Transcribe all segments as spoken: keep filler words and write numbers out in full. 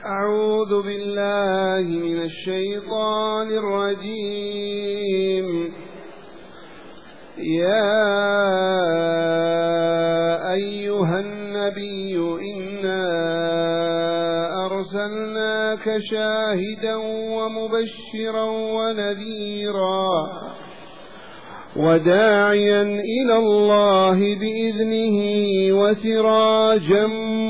أعوذ بالله من الشيطان الرجيم. يا أيها النبي إنا أرسلناك شاهدا ومبشرا ونذيرا وداعيا إلى الله بإذنه وسراجا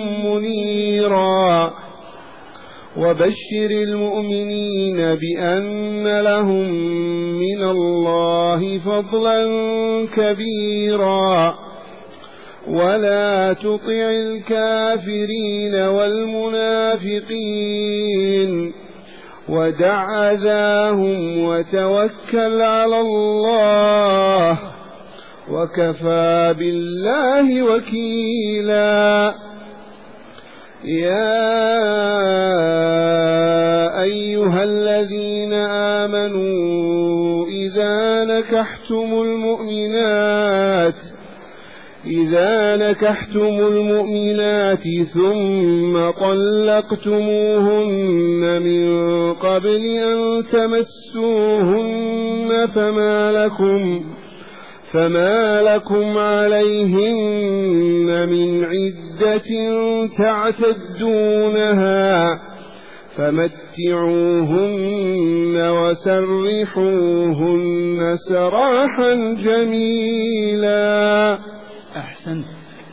منيرا وبشر المؤمنين بأن لهم من الله فضلا كبيرا ولا تطع الكافرين والمنافقين ودع أذاهم وتوكل على الله وكفى بالله وكيلا. يا أيها الذين آمنوا إذا نكحتم المؤمنات إذا نكحتم المؤمنات ثم طلقتموهن من قبل أن تمسوهن فما لكم فما لكم عليهن من عدة تعتدونها فمتعوهن وسرحوهن سراحا جميلا. أحسنت.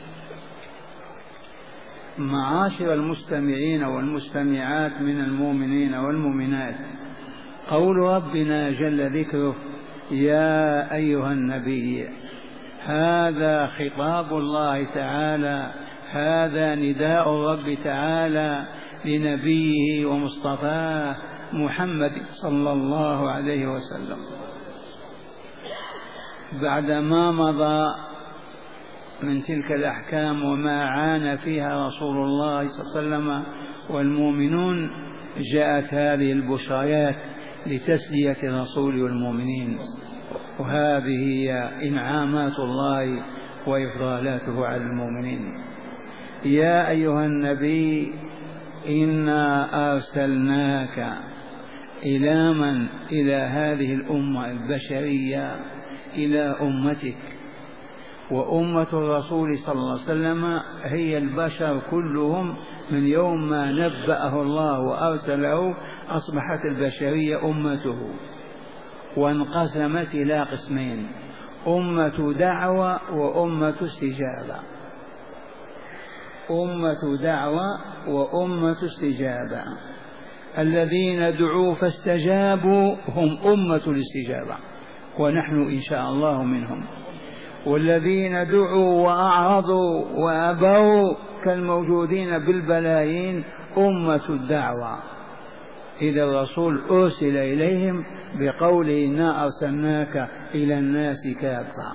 معاشر المستمعين والمستمعات من المؤمنين والمؤمنات، قول ربنا جل ذكره يا أيها النبي، هذا خطاب الله تعالى، هذا نداء الرب تعالى لنبيه ومصطفاه محمد صلى الله عليه وسلم. بعدما مضى من تلك الأحكام وما عانى فيها رسول الله صلى الله عليه وسلم والمؤمنون، جاءت هذه البشريات لتسلية الرسول والمؤمنين، وهذه هي إنعامات الله وإفضالاته على المؤمنين. يا أيها النبي إنا أرسلناك إلى من؟ إلى هذه الأمة البشرية، إلى أمتك. وأمة الرسول صلى الله عليه وسلم هي البشر كلهم، من يوم ما نبأه الله وأرسله أصبحت البشرية أمته، وانقسمت إلى قسمين: أمة دعوة وأمة استجابة. أمة دعوة وأمة استجابة. الذين دعوا فاستجابوا هم أمة الاستجابة، ونحن إن شاء الله منهم. والذين دعوا وأعرضوا وأبوا كالموجودين بالبلايين أمة الدعوة. إذا الرسول أرسل إليهم بقوله إنا أرسلناك إلى الناس كافة،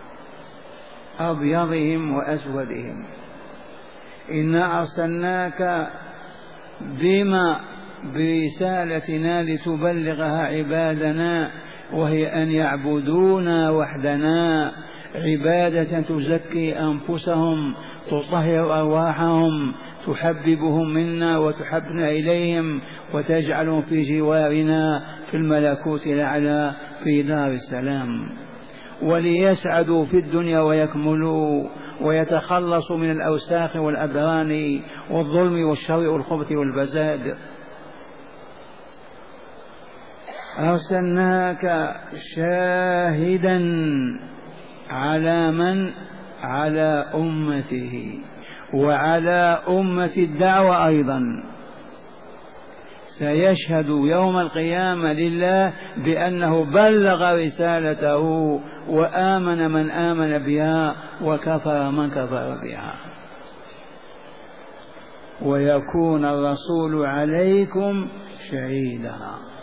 أبيضهم وأسودهم. إنا أرسلناك بما برسالتنا لتبلغها عبادنا، وهي أن يعبدونا وحدنا عبادة تزكي أنفسهم، تطهر أرواحهم، تحببهم منا وتحبنا إليهم، وتجعلهم في جوارنا في الملكوت الأعلى في دار السلام، وليسعدوا في الدنيا ويكملوا ويتخلصوا من الأوساخ والأدران والظلم والشر والخبث والفساد. أرسلناك شاهدا على من؟ على أمته وعلى أمة الدعوة أيضا. سيشهد يوم القيامة لله بأنه بلغ رسالته وآمن من آمن بها وكفر من كفر بها، ويكون الرسول عليكم شهيدا.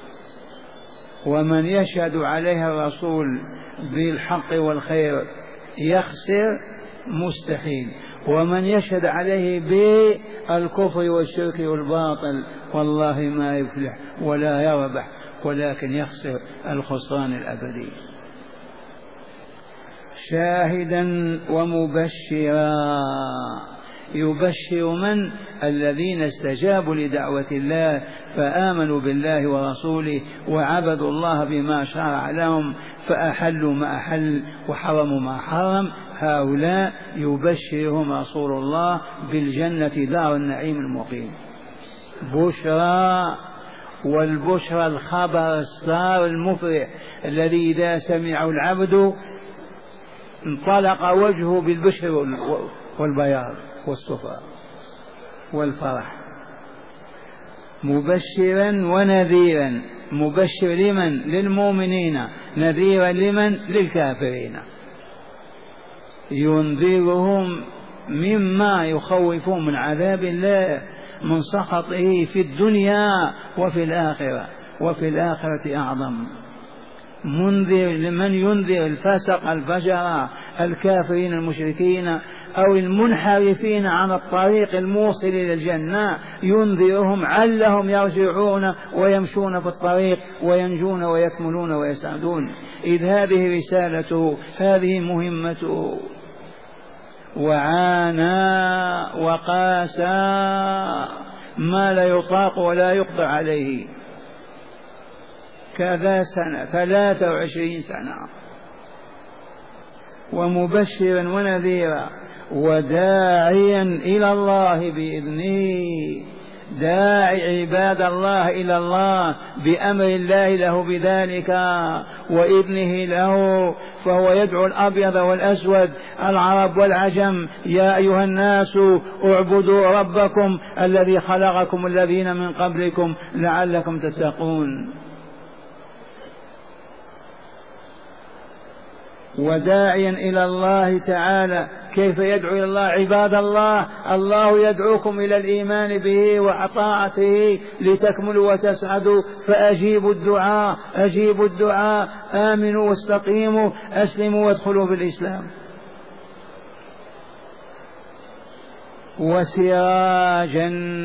ومن يشهد عليها الرسول بالحق والخير يخسر، مستحيل. ومن يشهد عليه بالكفر والشرك والباطل والله ما يفلح ولا يربح، ولكن يخسر الخسران الأبدي. شاهدا ومبشرا، يبشر من؟ الذين استجابوا لدعوة الله فآمنوا بالله ورسوله وعبدوا الله بما شرع لهم فأحلوا ما أحل وحرموا ما حرم، هؤلاء يبشرهم رسول الله بالجنة دار النعيم المقيم. بشرى، والبشرى الخبر السار المفرح الذي إذا سمعه العبد انطلق وجهه بالبشر والبياض والصفاء والفرح. مبشرا ونذيرا، مبشر لمن؟ للمؤمنين، نذيرا لمن؟ للكافرين، ينذرهم مما يخوفون من عذاب الله من سخطه في الدنيا وفي الآخرة، وفي الآخرة أعظم. منذر لمن؟ ينذر الفسق الفجر الكافرين المشركين أو المنحرفين عن الطريق الموصل إلى الجنة، ينذرهم علهم يرجعون ويمشون في الطريق وينجون ويكملون ويسعدون. إذ هذه رسالته، هذه مهمته. وعانى وقاسى ما لا يطاق ولا يقدر عليه، كذا سنة ثلاثة وعشرين سنة. ومبشرا ونذيرا وداعيا إلى الله بإذنه، داعي عباد الله إلى الله بأمر الله له بذلك وإذنه له، فهو يدعو الأبيض والأسود العرب والعجم: يا أيها الناس اعبدوا ربكم الذي خلقكم الذين من قبلكم لعلكم تتقون. وداعيا إلى الله تعالى. كيف يدعو إلى الله؟ عباد الله، الله يدعوكم إلى الإيمان به وطاعته لتكملوا وتسعدوا، فأجيبوا الدعاء، أجيبوا الدعاء، آمنوا واستقيموا، أسلموا وادخلوا في الإسلام. وسراجا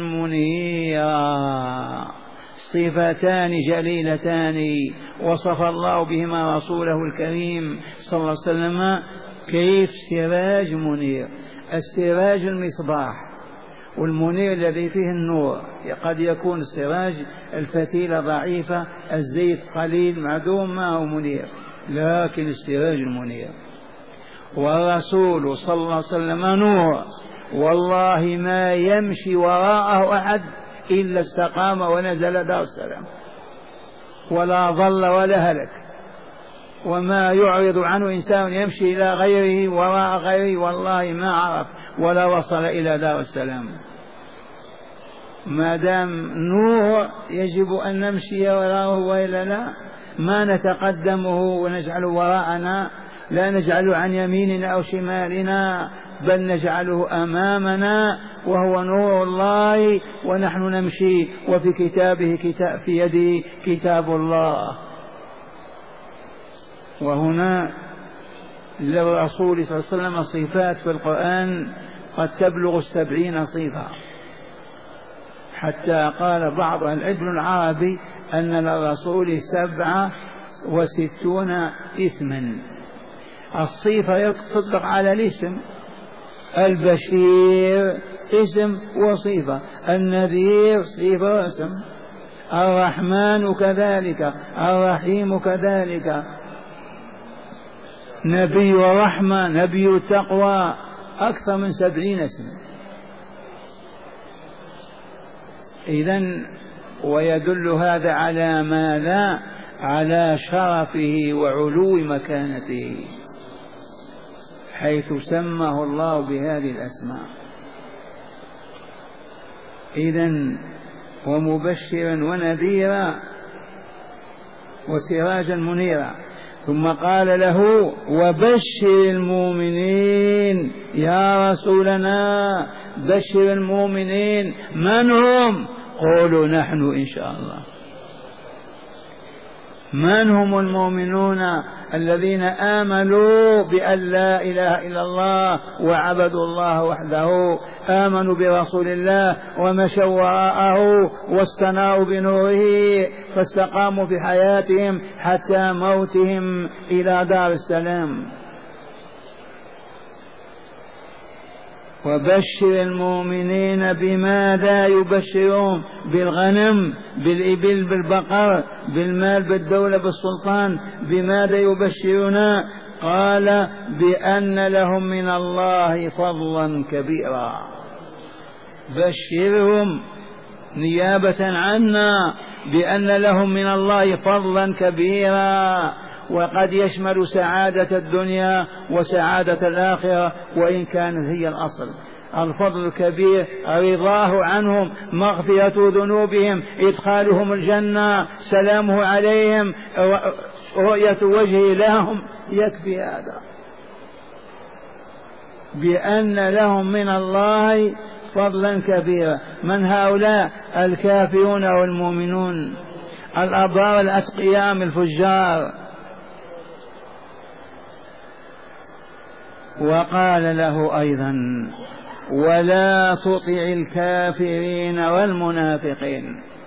منيرا، صفتان جليلتان وصف الله بهما رسوله الكريم صلى الله عليه وسلم. كيف سراج منير؟ السراج المصباح، والمنير الذي فيه النور. قد يكون السراج الفتيلة ضعيفة، الزيت قليل معدوم، ما هو منير، لكن السراج المنير. والرسول صلى الله عليه وسلم نور، والله ما يمشي وراءه أحد إلا استقام ونزل دار السلام، ولا ضل ولا هلك. وما يعرض عنه إنسان يمشي إلى غيره وراء غيره والله ما عرف ولا وصل إلى دار السلام. ما دام نور يجب أن نمشي وراءه، وإلا لا ما نتقدمه ونجعله وراءنا، لا نجعله عن يميننا أو شمالنا، بل نجعله أمامنا، وهو نور الله ونحن نمشي وفي كتابه كتاب، في يده كتاب الله. وهنا للرسول صلى الله عليه وسلم صفات في القرآن قد تبلغ السبعين صفة، حتى قال بعض العلم العربي أن للرسول سبعة وستون اسما. الصفة تصدق على الاسم، البشير اسم وصفة، النذير صفة واسم، الرحمن كذلك، الرحيم كذلك، نبي الرحمة، نبي التقوى، أكثر من سبعين اسم. إذن ويدل هذا على ماذا؟ على شرفه وعلو مكانته، حيث سماه الله بهذه الأسماء. إذن ومبشرا ونذيرا وسراجا منيرا. ثم قال له: وبشر المؤمنين. يا رسولنا بشر المؤمنين. من هم؟ قولوا نحن إن شاء الله. من هم المؤمنون؟ الذين آمنوا بأن لا إله إلا الله وعبدوا الله وحده، آمنوا برسول الله ومشوا وراءه واستناروا بنوره، فاستقاموا في حياتهم حتى موتهم إلى دار السلام. وبشر المؤمنين بماذا يبشرون؟ بالغنم، بالإبل، بالبقر، بالمال، بالدولة، بالسلطان. بماذا يبشرون؟ قال بأن لهم من الله فضلا كبيرا. بشرهم نيابة عنا بأن لهم من الله فضلا كبيرا، وقد يشمل سعادة الدنيا وسعادة الآخرة، وإن كانت هي الأصل. الفضل الكبير رضاه عنهم، مغفرة ذنوبهم، إدخالهم الجنة، سلامه عليهم، رؤية وجهه لهم، يكفي هذا. بأن لهم من الله فضلا كبيرا. من هؤلاء؟ الكافرون والمؤمنون، الأبرار الأتقياء من الفجار. وقال له أيضا ولا تطع الكافرين والمنافقين.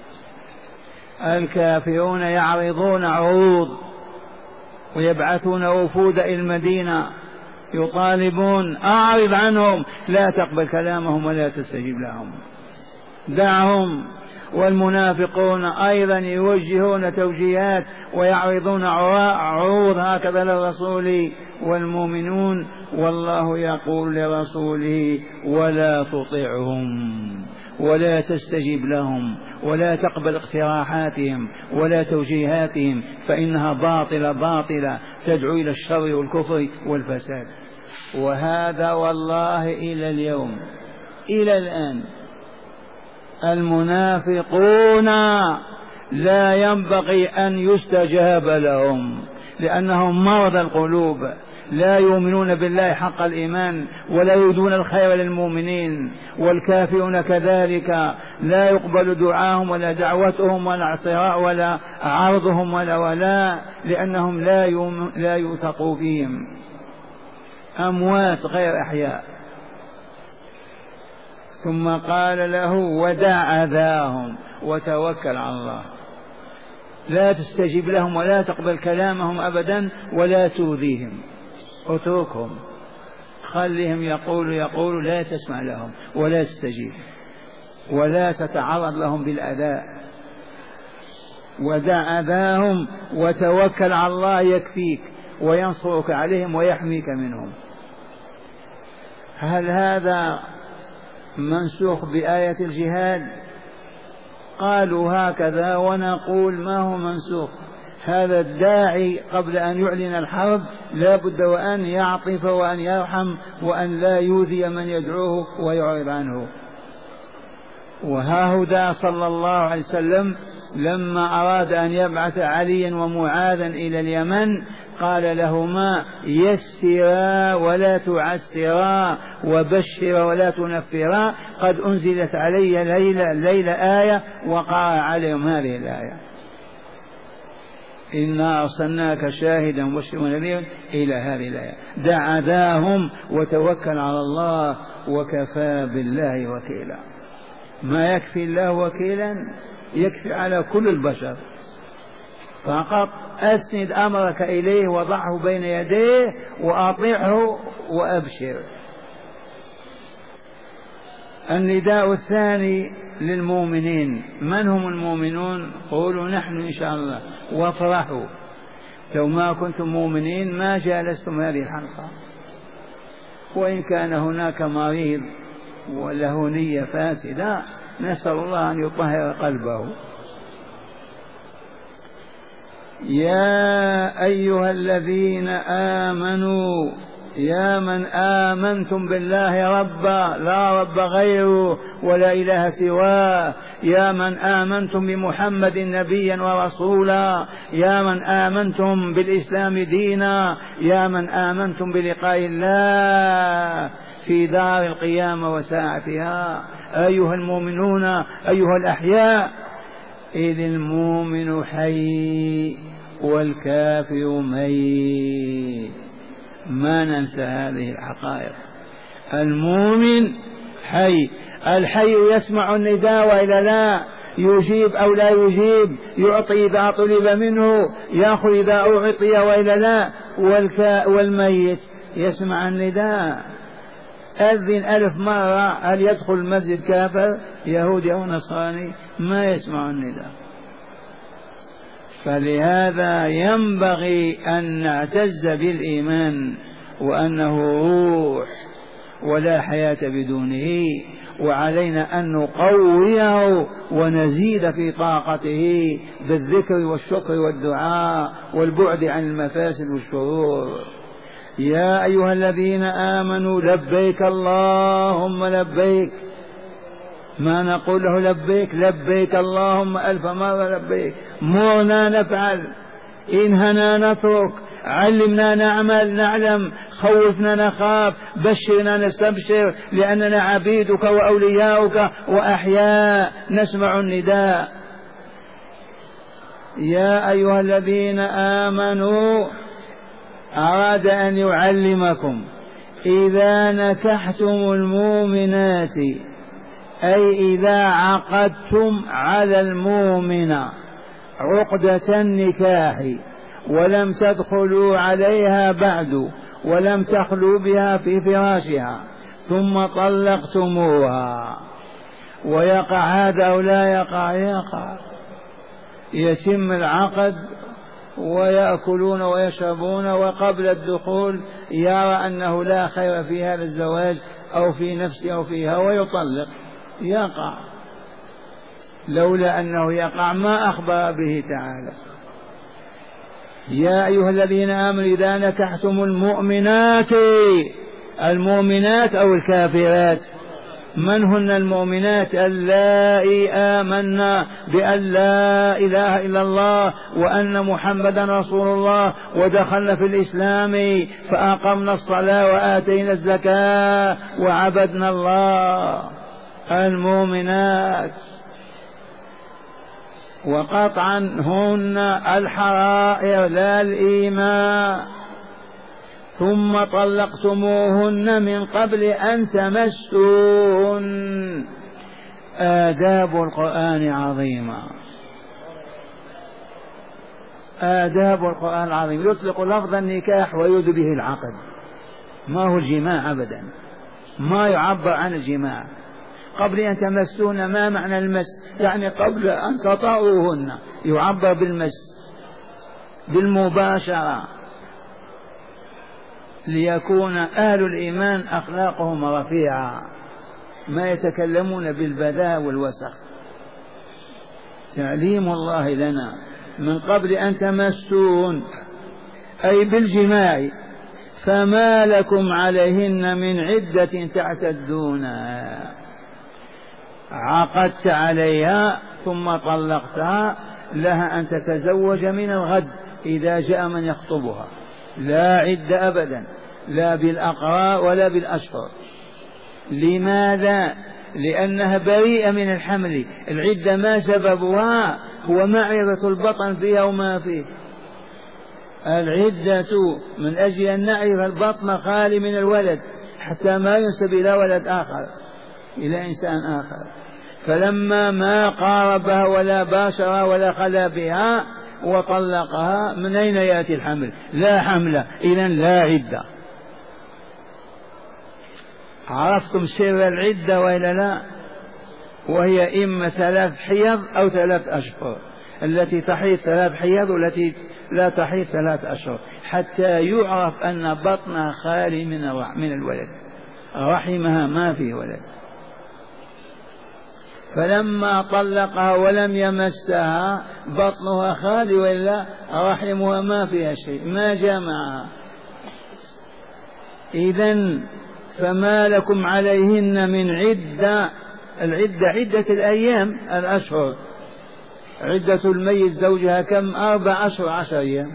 الكافرون يعرضون عروض ويبعثون وفود إلى المدينة يطالبون أعرض عنهم، لا تقبل كلامهم ولا تستجيب لهم، دعهم. والمنافقون أيضا يوجهون توجيهات ويعرضون عروض هكذا للرسول والمؤمنون، والله يقول لرسوله ولا تطعهم ولا تستجب لهم ولا تقبل اقتراحاتهم ولا توجيهاتهم، فإنها باطلة باطلة تدعو إلى الشر والكفر والفساد. وهذا والله إلى اليوم إلى الآن المنافقون لا ينبغي أن يستجاب لهم، لأنهم مرضى القلوب، لا يؤمنون بالله حق الإيمان ولا يريدون الخير للمؤمنين. والكافرون كذلك لا يقبل دعاهم ولا دعوتهم ولا اعتراء ولا عرضهم ولا ولا لأنهم لا لا يوثق فيهم، أموات غير أحياء. ثم قال له ودع أذاهم وتوكل على الله، لا تستجيب لهم ولا تقبل كلامهم أبدا ولا تؤذيهم، اتركهم، خليهم يقولوا يقولوا لا تسمع لهم ولا تستجيب ولا تتعرض لهم بالأذى. ودع أذاهم وتوكل على الله يكفيك وينصرك عليهم ويحميك منهم. هل هذا منسوخ بآية الجهاد؟ قالوا هكذا ونقول ما هو منسوخ. هذا الداعي قبل أن يعلن الحرب لا بد وأن يعطف وأن يرحم وأن لا يؤذي من يدعوه ويعرض عنه. وهاهدا صلى الله عليه وسلم لما أراد أن يبعث عليا ومعاذا إلى اليمن قال لهما يسرا ولا تعسرا وبشرا ولا تنفرا، قد أنزلت علي ليلة, ليلة آية وقرأ عليهم هذه الآية إنا أرسلناك شاهدا ومبشرا ونذيرا إلى هذه الآية. دع أذاهم وتوكل على الله وكفى بالله وكيلا. ما يكفي الله وكيلا؟ يكفي على كل البشر. فقط أسند أمرك إليه وضعه بين يديه وأطيعه وأبشر. النداء الثاني للمؤمنين. من هم المؤمنون؟ قولوا نحن إن شاء الله وافرحوا. لو ما كنتم مؤمنين ما جالستم هذه الحلقة، وإن كان هناك مريض وله نية فاسدة نسأل الله أن يطهر قلبه. يا أيها الذين آمنوا، يا من آمنتم بالله ربا لا رب غيره ولا إله سواه، يا من آمنتم بمحمد نبيا ورسولا، يا من آمنتم بالإسلام دينا، يا من آمنتم بلقاء الله في دار القيامة وساعتها، أيها المؤمنون أيها الأحياء، إذ المؤمن حي والكافر ميت. ما ننسى هذه الحقائق. المؤمن حي، الحي يسمع النداء وإلا لا، يجيب أو لا يجيب، يعطي إذا طلب منه، يأخذ إذا أعطي وإلا لا. والميت يسمع النداء. أذن ألف مرة هل يدخل المسجد كافر يهودي أو نصراني؟ ما يسمع النداء. فلهذا ينبغي أن نعتز بالإيمان وأنه روح ولا حياة بدونه، وعلينا أن نقويه ونزيد في طاقته بالذكر والشكر والدعاء والبعد عن المفاسد والشرور. يا أيها الذين آمنوا لبيك اللهم لبيك، ما نقول له لبيك لبيك اللهم ألف مرة لبيك. مرنا نفعل، إنهنا نترك، علمنا نعمل نعلم، خوفنا نخاف، بشرنا نستبشر، لأننا عبيدك وأولياؤك وأحياء نسمع النداء. يا أيها الذين آمنوا أراد أن يعلمكم إذا نكحتم المؤمنات، أي إذا عقدتم على المؤمنة عقدة النكاح ولم تدخلوا عليها بعد ولم تخلوا بها في فراشها ثم طلقتموها، ويقع هذا أو لا يقع؟ يقع. يتم العقد ويأكلون ويشربون، وقبل الدخول يرى أنه لا خير في هذا الزواج أو في نفسه أو فيها ويطلق. يقع، لولا أنه يقع ما أخبر به تعالى. يا أيها الذين آمنوا إذا نكحتم المؤمنات، المؤمنات أو الكافرات؟ من هن المؤمنات؟ اللائي آمنا بأن لا إله إلا الله وأن محمدا رسول الله ودخلنا في الإسلام فأقمنا الصلاة وآتينا الزكاة وعبدنا الله. المؤمنات. وقطعا هن الحرائر لا الإيماء. ثم طلقتموهن من قبل أن تمسوهن. آداب القرآن عظيمة، آداب القرآن العظيم. يطلق لفظ النكاح ويريد به العقد، ما هو الجماع أبدا، ما يعبر عن الجماع. قبل أن تمسون، ما معنى المس؟ يعني قبل أن تطأوهن، يعبر بالمس بالمباشرة، ليكون أهل الإيمان أخلاقهم رفيعة، ما يتكلمون بالبذاء والوسخ. تعليم الله لنا من قبل أن تمسون أي بالجماع، فما لكم عليهن من عدة تعتدونها. عقدت عليها ثم طلقتها، لها أن تتزوج من الغد إذا جاء من يخطبها، لا عدة أبدا، لا بالأقراء ولا بالأشهر. لماذا؟ لأنها بريئة من الحمل. العدة ما سببها؟ هو معرفة البطن فيها وما فيه. العدة من أجل أن نعرف البطن خالي من الولد حتى ما ينسب إلى ولد آخر، إلى إنسان آخر. فلما ما قاربها ولا باشرها ولا خلا بها وطلقها، من أين يأتي الحمل؟ لا حمل، إذن لا عدة. عرفتم سر العدة وإلا لا؟ وهي إما ثلاث حيض أو ثلاث أشهر. التي تحيض ثلاث حيض والتي لا تحيض ثلاث أشهر، حتى يعرف أن بطنها خالي من الولد، رحمها ما فيه ولد. فلما طلقها ولم يمسها بطنها خالي ولا رحمها ما فيها شيء، ما جمعها. إذن فما لكم عليهن من عدة. العدة عدة الأيام الأشهر. عدة الميت زوجها كم؟ أربع أشهر عشر أيام.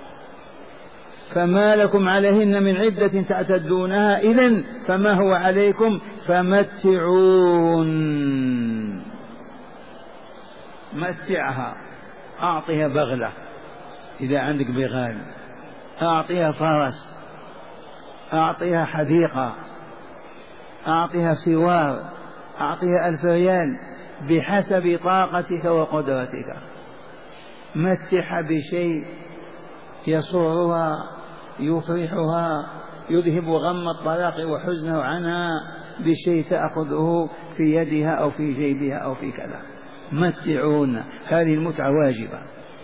فما لكم عليهن من عدة تعتدونها، إذن فما هو عليكم؟ فمتعون، متعها، أعطيها بغلة إذا عندك بغال، أعطيها فرس، أعطيها حديقة، أعطيها سوار، أعطيها ألف ريال بحسب طاقتك وقدرتك. متعها بشيء يسرها يفرحها يذهب غم الطلاق وحزنه عنها بشيء تأخذه في يدها أو في جيبها أو في كذا. متعون، هذه المتعة واجبة.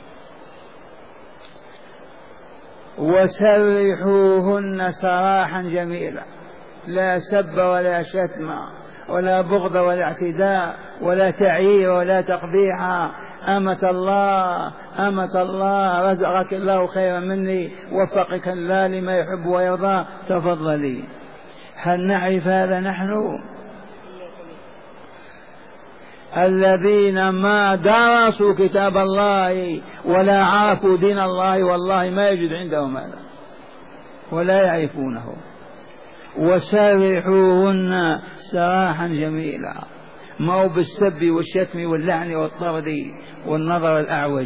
وسرحوهن سراحا جميلا، لا سب ولا شتم ولا بغض ولا اعتداء ولا تعيير ولا تقبيح. أمة الله أمة الله، رزقك الله خيرا مني، وفقك الله لما يحب ويرضى، تفضلي. هل نعرف هذا نحن؟ الذين ما درسوا كتاب الله ولا عرفوا دين الله والله ما يوجد عندهم هذا ولا يعرفونه. وسرحوهن سراحا جميلا، ما هو بالسب والشتم واللعن والطرد والنظر الأعوج.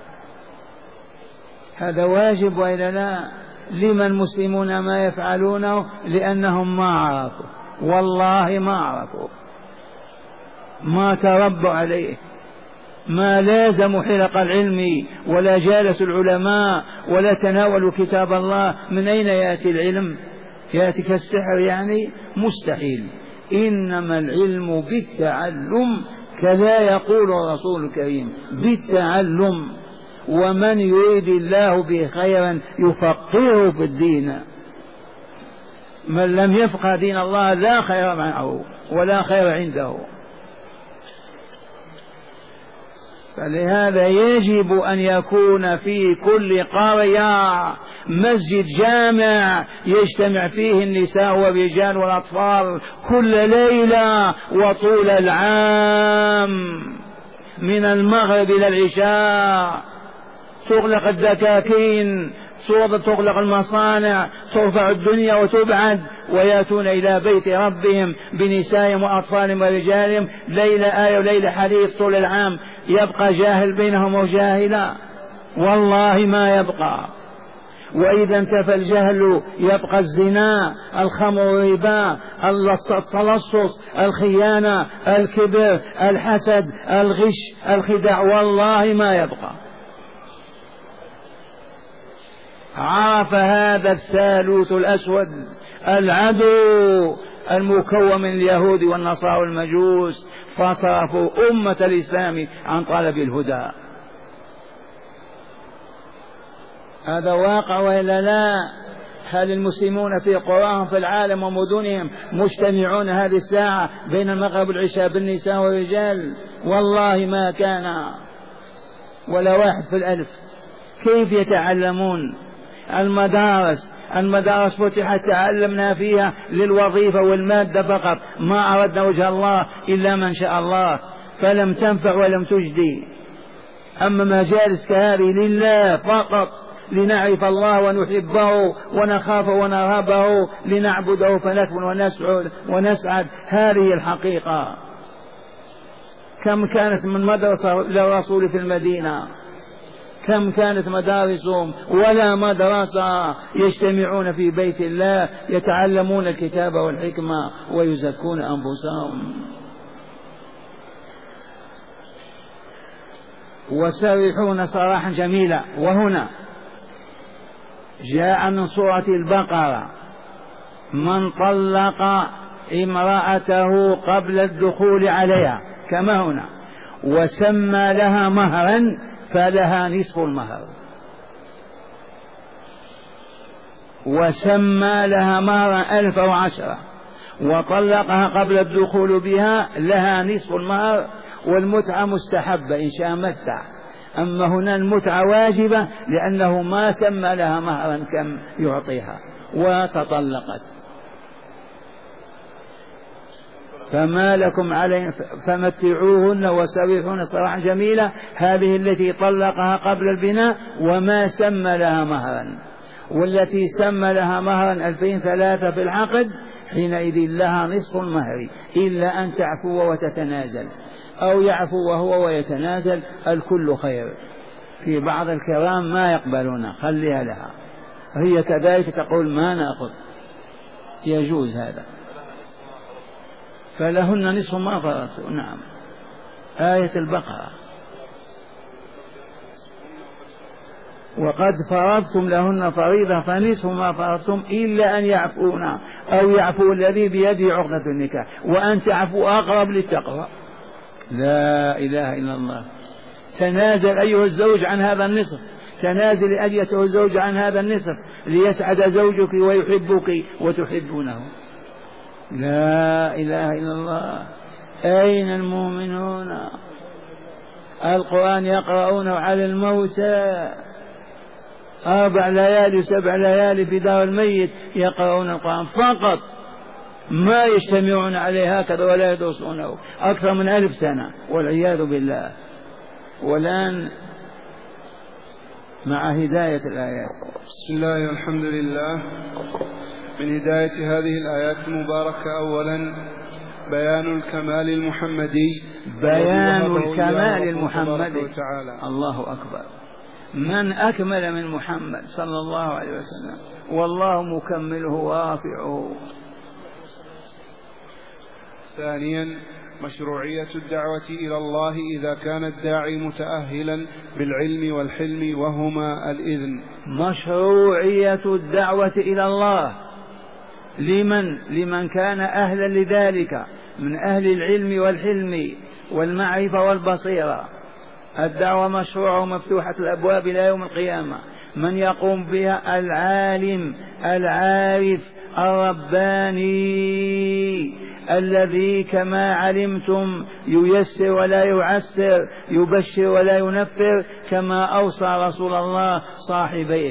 هذا واجب وإلا لا؟ لما المسلمون ما يفعلونه؟ لأنهم ما عرفوا، والله ما عرفوا، ما تربوا عليه، ما لازموا حلق العلم ولا جالسوا العلماء ولا تناولوا كتاب الله. من أين يأتي العلم؟ يأتي كالسحر يعني؟ مستحيل. إنما العلم بالتعلم، كذا يقول الرسول الكريم، بالتعلم. ومن يريد الله به خيرا يفقهه في الدين. من لم يفقه دين الله لا خير معه ولا خير عنده. فلهذا يجب أن يكون في كل قرية مسجد جامع يجتمع فيه النساء والرجال والأطفال كل ليلة وطول العام، من المغرب إلى العشاء. تغلق الدكاكين، تغلق المصانع، ترفع الدنيا وتبعد، ويأتون إلى بيت ربهم بنسائهم وأطفالهم ورجالهم، ليلة آية وليلة حديث طول العام. يبقى جاهل بينهم وجاهلا؟ والله ما يبقى. وإذا انتفى الجهل يبقى الزنا، الخمر، الربا، التلصص، الخيانة، الكبر، الحسد، الغش، الخداع، والله ما يبقى. عرف هذا الثالوث الأسود العدو المكون من اليهود والنصارى والمجوس، فصرفوا أمة الإسلام عن طلب الهدى. هذا واقع وإلا لا؟ هل المسلمون في قراهم في العالم ومدنهم مجتمعون هذه الساعة بين المغرب والعشاء بالنساء والرجال؟ والله ما كان ولا واحد في الألف. كيف يتعلمون؟ المدارس المدارس فتحت تعلمنا فيها للوظيفة والمادة فقط، ما أردنا وجه الله إلا من شاء الله، فلم تنفع ولم تجدي. أما مجالس كهذه لله فقط، لنعرف الله ونحبه ونخافه ونرهبه، لنعبده فنكون ونسعد ونسعد. هذه الحقيقة. كم كانت من مدرسة للرسول في المدينة؟ كم كانت مدارسهم؟ ولا مدرسة. يجتمعون في بيت الله يتعلمون الكتاب والحكمة ويزكون أنفسهم. وسرحون سراحا جميلا. وهنا جاء من سورة البقرة من طلق امرأته قبل الدخول عليها كما هنا وسمى لها مهرا فلها نصف المهر، وسمى لها مهرا ألف وعشرة، وطلقها قبل الدخول بها لها نصف المهر. والمتعة مستحبة إن شاء متع، أما هنا المتعة واجبة لأنه ما سمى لها مهرا كم يعطيها وتطلقت. فما لكم عليهم فمتعوهن وسرحوهن سراحا جميلا. هذه التي طلقها قبل البناء وما سمى لها مهرا، والتي سمى لها مهرا ألفين ثلاثة في العقد حينئذ لها نصف المهر، إلا أن تعفو وتتنازل، أو يعفو وهو ويتنازل، الكل خير. في بعض الكرام ما يقبلون، خليها لها، هي كذلك تقول ما نأخذ، يجوز هذا. فلهن نصف ما فرضوا. نعم، آية البقرة. وقد فرضتم لهن فريضة فنصف ما فرضتم إلا أن يعفون أو يعفو الذي بيده عقدة النكاح وأن تعفوا أقرب للتقوى. لا إله إلا الله. تنازل أيها الزوج عن هذا النصف، تنازل أيتها الزوج عن هذا النصف ليسعد زوجك ويحبك وتحبونه. لا إله إلا الله. أين المؤمنون؟ القرآن يقرؤونه على الموتى أربع ليالي سبع ليالي في دار الميت يقرؤون القرآن فقط، ما يجتمعون عليه هكذا ولا يدرسونه أكثر من ألف سنة والعياذ بالله. والآن مع هداية الآيات. بسم الله والحمد لله. من هداية هذه الآيات المباركة أولا بيان الكمال المحمدي، بيان الكمال المحمدي. الله أكبر. من أكمل من محمد صلى الله عليه وسلم، والله مكمله ورافعه. ثانيا مشروعية الدعوة إلى الله إذا كان الداعي متأهلا بالعلم والحلم وهما الإذن. مشروعية الدعوة إلى الله لمن لمن كان أهلا لذلك من أهل العلم والحلم والمعرفة والبصيرة. الدعوة مشروعة ومفتوحة الأبواب إلى يوم القيامة. من يقوم بها العالم العارف الرباني الذي كما علمتم ييسر ولا يعسر، يبشر ولا ينفر، كما أوصى رسول الله صاحبيه.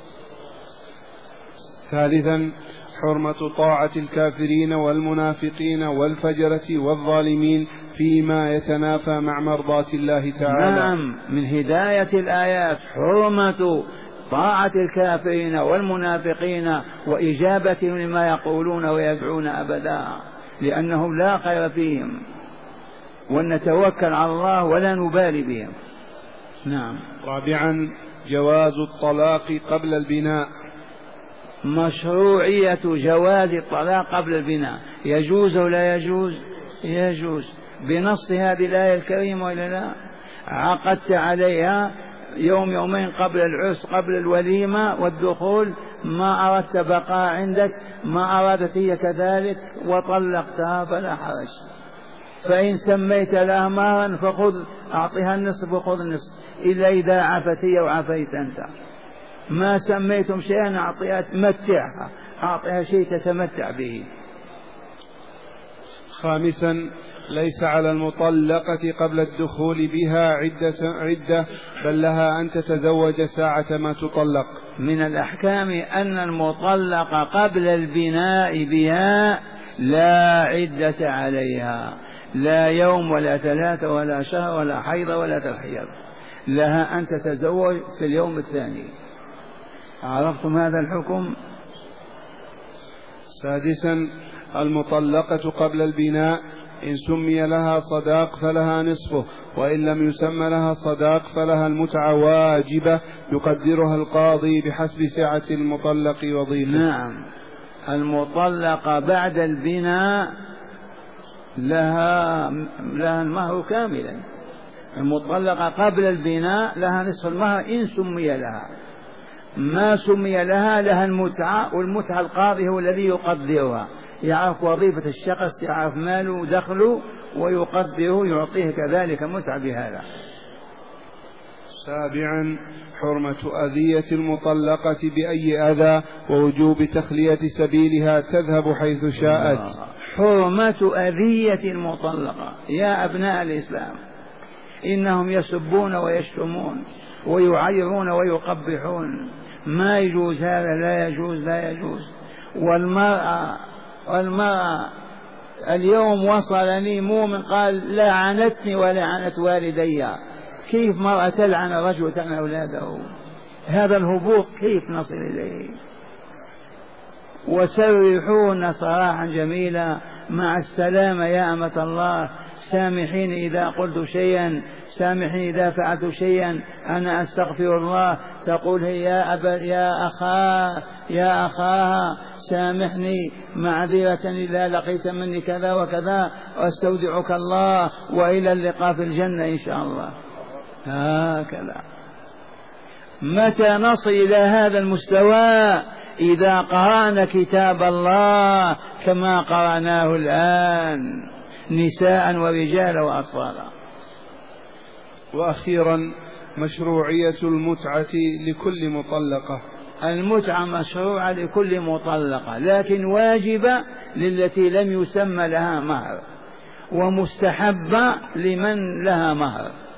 ثالثا حرمة طاعة الكافرين والمنافقين والفجرة والظالمين فيما يتنافى مع مرضاة الله تعالى. نعم، من هداية الآيات حرمة طاعة الكافرين والمنافقين وإجابتهم لما يقولون ويدعون أبدا، لأنهم لا خير فيهم، ونتوكل على الله ولا نبالي بهم. نعم. رابعا جواز الطلاق قبل البناء. مشروعية جواز الطلاق قبل البناء. يجوز ولا يجوز؟ يجوز بنص هذه الآية الكريمة ولا لا؟ عقدت عليها يوم يومين قبل العرس قبل الوليمة والدخول، ما أردت بقاء عندك، ما أرادت هي كذلك وطلقتها فلا حرج. فإن سميت لها مهرا فخذ أعطيها النصف وخذ النصف، إلا إذا عفت هي وعفيت أنت. ما سميتم شيئا أعطيها متعها، أعطيها شيء تتمتع به. خامسا ليس على المطلقة قبل الدخول بها عدة, عدة بل لها أن تتزوج ساعة ما تطلق. من الأحكام أن المطلق قبل البناء بها لا عدة عليها، لا يوم ولا ثلاثة ولا شهر ولا حيض ولا تحيض، لها أن تتزوج في اليوم الثاني. عرفتم هذا الحكم؟ سادسا المطلقة قبل البناء إن سمي لها صداق فلها نصفه، وإن لم يسمى لها صداق فلها المتعة واجبة يقدرها القاضي بحسب سعة المطلق وضيقه. نعم، المطلقة بعد البناء لها لها المهر كاملا. المطلقة قبل البناء لها نصف المهر إن سمي لها، ما سمي لها لها المتعة، والمتعة القاضي هو الذي يقدرها، يعرف وظيفة الشخص، يعرف ماله ودخله ويقدره، يعطيه كذلك متعة بهذا. سابعا حرمة أذية المطلقة بأي أذى ووجوب تخلية سبيلها تذهب حيث شاءت. حرمة أذية المطلقة. يا أبناء الإسلام، إنهم يسبون ويشتمون ويعيرون ويقبحون، ما يجوز هذا، لا يجوز لا يجوز. والمرأة والمرأة اليوم وصلني مؤمن قال لعنتني ولعنت والدي. كيف مرأة تلعن الرجل وتلعن أولاده؟ هذا الهبوط كيف نصل إليه؟ وسرحون صراحا جميلا مع السلامة يا أمة الله، سامحين إذا قلت شيئا، سامحين إذا فعلت شيئا، أنا أستغفر الله. تقول هي يا أبا يا أخا يا أخاها سامحني معذرة إذا لقيت مني كذا وكذا، واستودعك الله وإلى اللقاء في الجنة إن شاء الله. هكذا. متى نصل إلى هذا المستوى؟ إذا قرأنا كتاب الله كما قرأناه الآن، نساء ورجالا وأطفالا. وأخيرا مشروعية المتعة لكل مطلقة. المتعة مشروعة لكل مطلقة، لكن واجبة للتي لم يسمى لها مهر، ومستحبة لمن لها مهر.